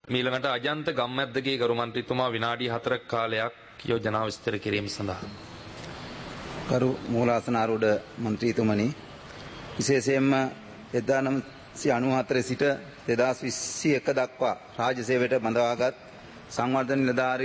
මීළඟට අජන්ත ගම්මැද්දගේ ගරු මන්ත්‍රීතුමා විනාඩි 4ක කාලයක් යෝජනාව විස්තර කිරීම සඳහා. කරු මූලාසනාරූඪ මන්ත්‍රීතුමනි, විශේෂයෙන්ම 1994 සිට 2021 දක්වා රාජ්‍ය සේවයට බඳවාගත් සංවර්ධන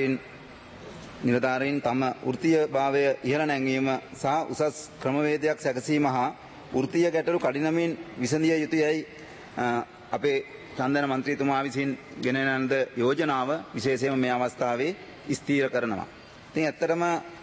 නිලධාරීන් තම වෘත්තීයභාවය ඉහළ නැංවීම සහ උසස් ක්‍රමවේදයක් සැකසීම හා වෘත්තීය ගැටලු කඩිනමින් විසඳිය යුතුයයි අපේ චන්දන මන්ත්‍රීතුමා විසින් ගෙන යන යෝජනාව විශේෂයෙන්ම මේ අවස්ථාවේ ස්ථීර කරනවා. ඉතින් ඇත්තටම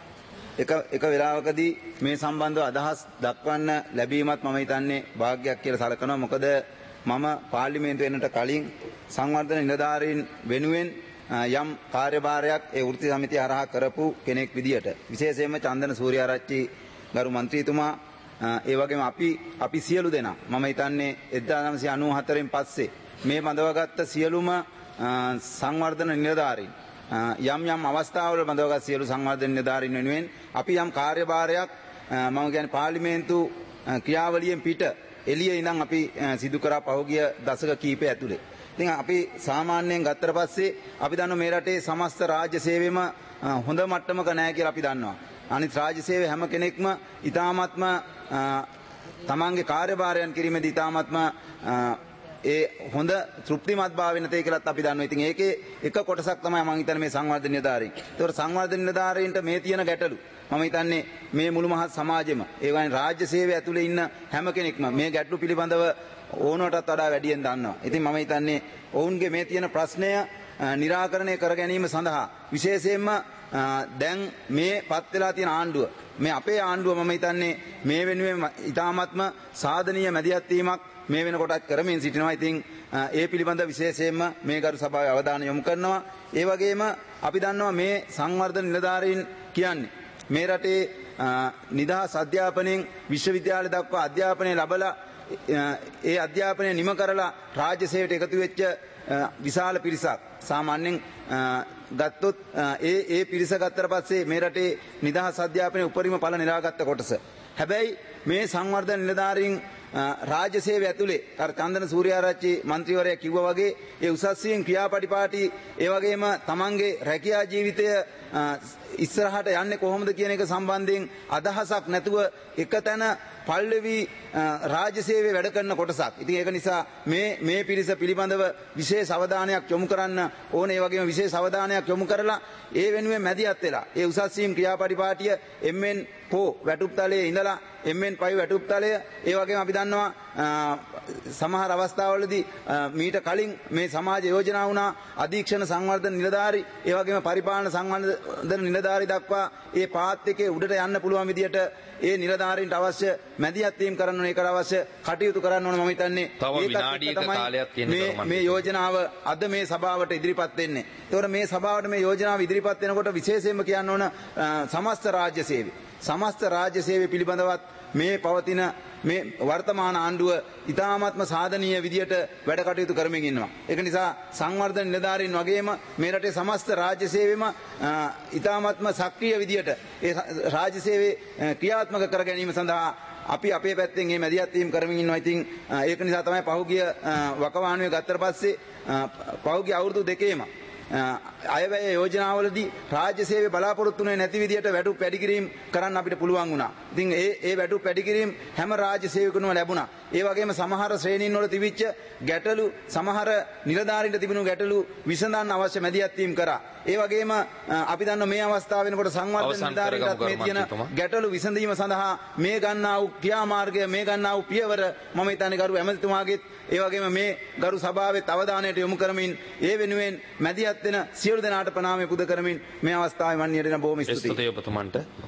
එක වෙලාවකදී මේ සම්බන්ධව අදහස් දක්වන්න ලැබීමත් මම හිතන්නේ වාග්යක් කියලා සලකනවා. මොකද මම පාර්ලිමේන්තුව එන්නට කලින් සංවර්ධන නිලධාරීන් වෙනුවෙන් යම් කාර්යභාරයක් ඒ වෘත්ති සමිතිය හරහා කරපු කෙනෙක් විදියට විශේෂයෙන්ම චන්දන සූර්යාරච්චි ගරු මන්ත්‍රීතුමා ඒ වගේම අපි සියලු දෙනා මම හිතන්නේ 1994න් පස්සේ මේ බඳවගත්ත සියලුම සංවර්ධන නිලධාරීන් යම් අවස්ථාවල බඳවගත් සියලු සංවර්ධන නිලධාරීන් වෙනුවෙන් අපි යම් කාර්යභාරයක් මම කියන්නේ පාර්ලිමේන්තු ක්‍රියාවලියෙන් පිට එළියේ ඉඳන් අපි සිදු කරා පහුගිය දශක කීපය ඇතුලේ. ඉතින් අපි සාමාන්‍යයෙන් ගත්තට පස්සේ අපි දන්නවා මේ රටේ සමස්ත රාජ්‍ය සේවයම හොඳ මට්ටමක නැහැ කියලා අපි දන්නවා. අනිත් රාජ්‍ය සේවය හැම කෙනෙක්ම ඊ타ත්ම තමන්ගේ කාර්යභාරයන් කිරීමේදී ඊ타ත්ම ඒ හොඳ තෘප්තිමත් භාවය නැතේ කියලාත් අපි දන්නවා. ඉතින් ඒකේ එක කොටසක් තමයි මම හිතන්නේ මේ සංවර්ධන නිලධාරීන්. ඒතකොට සංවර්ධන නිලධාරීන්ට මේ තියෙන ගැටලු මම හිතන්නේ මේ මුළු මහත් සමාජෙම ඒ වගේ රාජ්‍ය සේවය ඇතුලේ ඉන්න හැම කෙනෙක්ම මේ ගැටලු පිළිබඳව ඕනටත් වඩා වැඩියෙන් දන්නවා. ඉතින් මම හිතන්නේ ඔවුන්ගේ මේ තියෙන ප්‍රශ්නය निराකරණය කර ගැනීම සඳහා විශේෂයෙන්ම දැන් මේ පත් වෙලා තියෙන ආණ්ඩුව මේ අපේ ආණ්ඩුව මම හිතන්නේ මේ වෙනුවෙන් ඊ타ත්ම සාධනීය මැදිහත් වීමක් මේ වෙනකොටත් කරමින් සිටිනවා. ඉතින් ඒ පිළිබඳ විශේෂයෙන්ම මේ ගරු සභාවේ අවධානය යොමු කරනවා. ඒ වගේම අපි දන්නවා මේ සංවර්ධන නිලධාරීන් කියන්නේ මේ රටේ නිදහස් අධ්‍යාපනයෙන් විශ්වවිද්‍යාල දක්වා අධ්‍යාපනය ලැබලා ඒ අධ්‍යාපනය නිම කරලා රාජ්‍ය සේවයට එකතු වෙච්ච විශාල පිරිසක්. සාමාන්‍යයෙන් ගත්තොත් ඒ පිරිස ගත්තට පස්සේ මේ රටේ නිදහස් අධ්‍යාපනයේ උපරිම ඵල නෙලාගත්ත කොටස. හැබැයි මේ සංවර්ධන නිලධාරීන් රාජ්‍ය සේවය ඇතුලේ අර චන්දන සූර්යාරච්චි මන්ත්‍රීවරයා කිව්වා වගේ ඒ උසස්සියෙන් ක්‍රියාපටිපාටි ඒ වගේම තමන්ගේ රැකියා ජීවිතය ඉස්සරහට යන්නේ කොහොමද කියන එක සම්බන්ධයෙන් අදහසක් නැතුව එකතැන පල්ලෙවි රාජ්‍ය සේවයේ වැඩ කරන කොටසක්. ඉතින් ඒක නිසා මේ පිරිස පිළිබඳව විශේෂ අවධානයක් යොමු කරන්න ඕනේ. ඒ වගේම විශේෂ අවධානයක් යොමු කරලා ඒ වෙනුවෙන් මැදිහත් වෙලා ඒ උසස්සියෙන් ක්‍රියාපටිපාටිය එම්ෙන් පෝ වැටුප් තලයේ ඉඳලා එම්ෙන් පයි වැටුප් තලය ඒ වගේම අපි දන්නවා සමහර අවස්ථාවලදී මීට කලින් මේ සමාජ යෝජනා වුණා අධීක්ෂණ සංවර්ධන නිලධාරී ඒ වගේම පරිපාලන සංවර්ධන නිලධාරී දක්වා ඒ පාත් එකේ උඩට යන්න පුළුවන් විදියට ඒ නිලධාරීන්ට අවශ්‍ය මැදිහත් වීම කරන්න ඕන ඒකට අවශ්‍ය කටයුතු කරන්න ඕන. මම හිතන්නේ තව විනාඩියක කාලයක් තියෙනවා මේ යෝජනාව අද මේ සභාවට ඉදිරිපත් වෙන්නේ. ඒතකොට මේ සභාවට මේ යෝජනාව ඉදිරිපත් වෙනකොට විශේෂයෙන්ම කියන්න ඕන සමස්ත රාජ්‍ය සේවය සමස්ත රාජ්‍ය සේවය පිළිබඳවත් මේ පවතින මේ වර්තමාන ආණ්ඩුව ඉතාමත්ම සාධනීය විදියට වැඩ කටයුතු කරමින් ඉන්නවා. ඒක නිසා සංවර්ධන නිලධාරීන් වගේම මේ රටේ සමස්ත රාජ්‍ය සේවයම ඉතාමත්ම සක්‍රීය විදියට ඒ රාජ්‍ය සේවයේ ක්‍රියාත්මක කර ගැනීම සඳහා අපි අපේ පැත්තෙන් මේ මැදිහත් වීම කරමින් ඉන්නවා. ඉතින් ඒක නිසා තමයි පහුගිය වකවානුවේ ගත්තට පස්සේ පහුගිය අවුරුදු දෙකේම අයවැය යෝජනාවලදී රාජ්‍ය සේවය බලාපොරොත්තු වෙන්නේ නැති විදියට වැටුප් වැඩි කිරීම කරන්න අපිට පුළුවන් වුණා. ඉතින් ඒ වැටුප් වැඩි කිරීම හැම රාජ්‍ය සේවකෙකුම ලැබුණා. ඒ වගේම සමහර ශ්‍රේණීන් වල තිබිච්ච ගැටලු සමහර නිලධාරීන්ට තිබුණු ගැටලු විසඳන්න අවශ්‍ය මැදිහත් වීම කරා. ඒ වගේම අපි දන්නවා මේ අවස්ථාව වෙනකොට සංවර්ධන නිලධාරීන්ට මේ තියෙන ගැටලු විසඳීම සඳහා මේ ගන්නා වූ ක්‍රියාමාර්ගය මේ ගන්නා වූ පියවර මම හිතන්නේ ගරු ඇමතිතුමාගෙත් ඒ වගේම මේ ගරු සභාවෙත් අවධානයට යොමු කරමින් ඒ වෙනුවෙන් මැදිහත් වෙන සියලු දෙනාට ප්‍රණාමය පුද කරමින් මේ අවස්ථාවේ මන් නියැලෙන බොහොම ස්තුතියි.